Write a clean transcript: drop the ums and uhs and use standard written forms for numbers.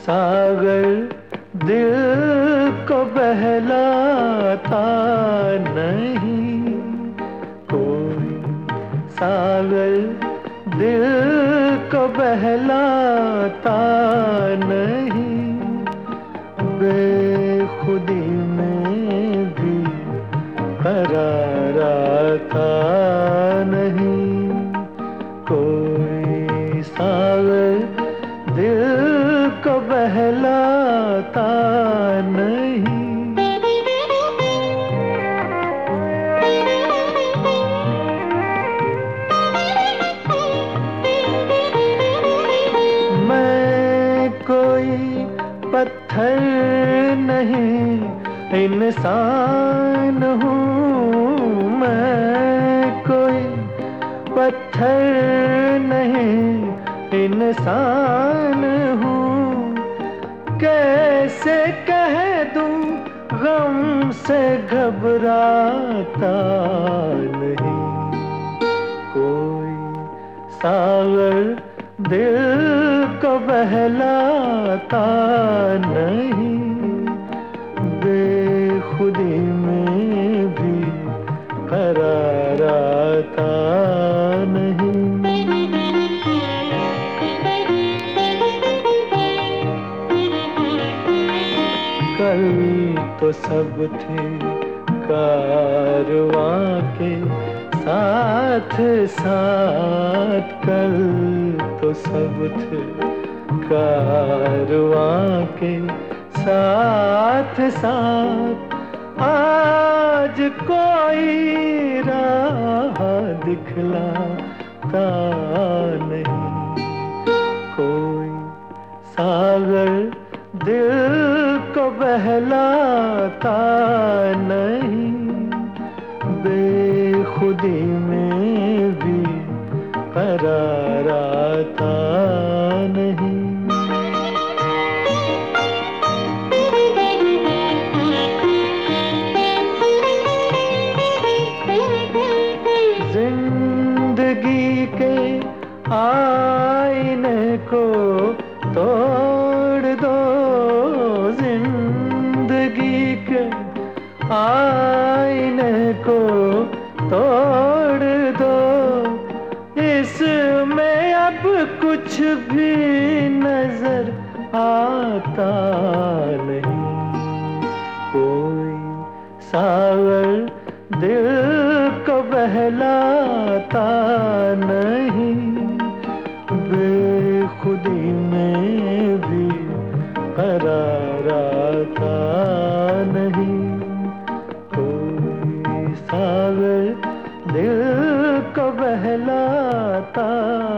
सागर दिल को बहलाता नहीं, कोई सागर दिल को बहलाता नहीं। बेखुदी में भी करार आता नहीं, कोई सागर दिल को बहलाता नहीं। मैं कोई पत्थर नहीं इंसान हूँ, मैं कोई पत्थर नहीं इंसान हूँ। कैसे कह दूँ गम से घबराता नहीं, कोई सागर दिल को बहलाता नहीं। बेखुदी में भी करार आता नहीं। कल तो सब थे कारवां के साथ साथ, कल तो सब थे कारवां के साथ साथ। आज कोई राह दिखलाता नहीं, कोई सागर दिल को बहलाता नहीं। बेखुदी में भी करार आता नहीं। जिंदगी के आईने को तोड़ दो, जिंदगी के आईने को तोड़ दो। इसमें अब कुछ भी नजर आता नहीं, कोई सागर दिल को बहलाता नहीं। बेखुदी में भी करार आता नहीं, कोई सागर दिल को बहलाता